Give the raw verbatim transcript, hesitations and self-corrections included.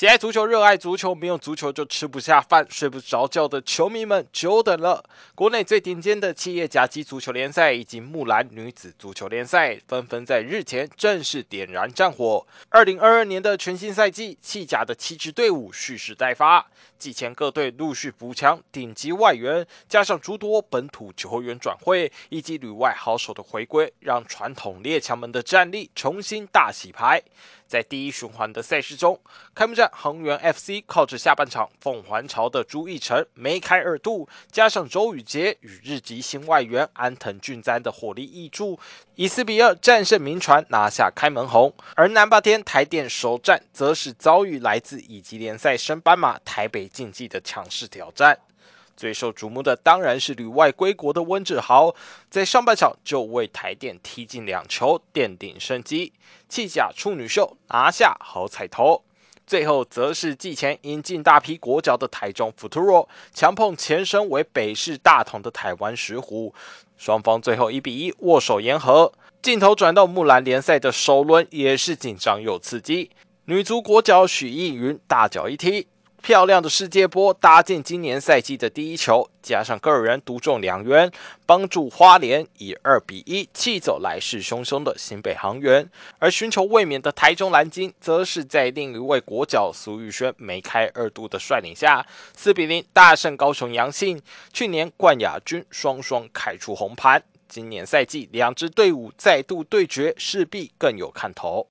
喜爱足球、热爱足球，没有足球就吃不下饭、睡不着觉的球迷们久等了。国内最顶尖的企业甲级足球联赛以及木兰女子足球联赛纷纷在日前正式点燃战火。二零二二年的全新赛季，企甲的七支队伍蓄势待发，季前各队陆续补强顶级外援，加上诸多本土球员转会以及旅外好手的回归，让传统列强们的战力重新大洗牌。在第一循环的赛事中，开幕战航源 F C 靠着下半场凤凰巢的朱义成梅开二度，加上周宇杰与日籍新外援安藤俊哉的火力挹注，以四比二战胜铭传，拿下开门红。而南霸天台电首战则是遭遇来自乙级联赛升班马台北竞技的强势挑战。最受瞩目的当然是旅外归国的温志豪，在上半场就为台电踢进两球，奠定胜机。弃甲处女秀拿下好彩头。最后则是季前引进大批国脚的台中 Futuro 强碰前身为北市大同的台湾石虎，双方最后一比一握手言和。镜头转到木兰联赛的首轮也是紧张又刺激，女足国脚许艺云大脚一踢，漂亮的世界波搭进今年赛季的第一球，加上个人独中两元，帮助花莲以二比一气走来势汹汹的新北航员。而寻求卫冕的台中蓝鲸，则是在另一位国脚苏玉轩梅开二度的率领下，四比零大胜高雄阳信。去年冠亚军双双开出红盘，今年赛季两支队伍再度对决，势必更有看头。